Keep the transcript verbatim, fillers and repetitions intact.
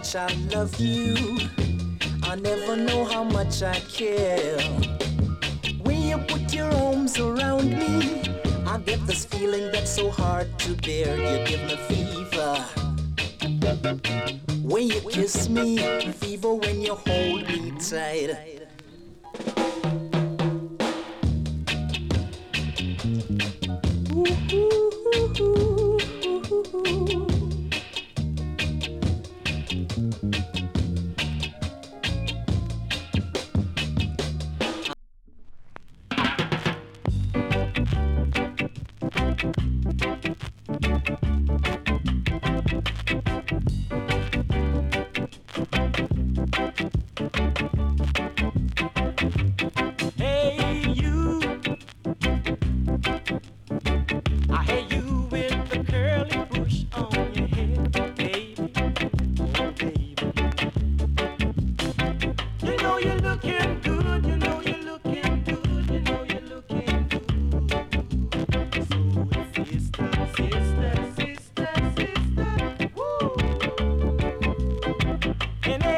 much I love you. I never know how much I care. When you put your arms around me, I get this feeling that's so hard to bear. You give me fever when you kiss me, fever when you hold me tight.